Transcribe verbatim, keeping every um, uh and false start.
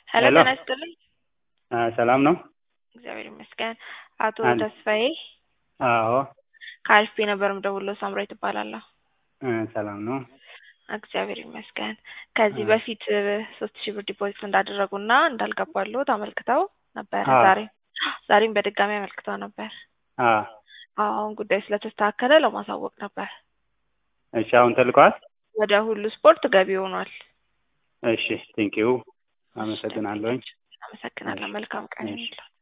ሄሎ ሄሎ ጤና ይስጥልኝ። አ ሰላም ነው? እግዚአብሔር ይመስገን። አቶ አን ተስፋዬ አዎ ከአሪፍ ነበር የምደውለው። ሳምራዊት እባላለሁ። እ ሰላም ነው? እግዚአብሔር ይመስገን። ከዚህ አ በፊት ሶስት ሺህ ብር ዲፖዚት እንዳደረጉና እንዳልገባልዎት አመልክተው ነበር። አ ዛሬ ዛሬም በድጋሚ አመልክተው ነበር። አ አሁን ጉዳዩ ስለተስተካከለ ለማሳወቅ ነበር። እሺ አሁን ተልኳል? ወደ ሁሉ ስፖርት ገቢ ሆኗል። እሺ ቴንኪው እሺ አመሰግናለሁኝ። ደንበኛችን እሺ አመሰግናለሁ። መልካም ቀን እሺ ይሁንልዎት።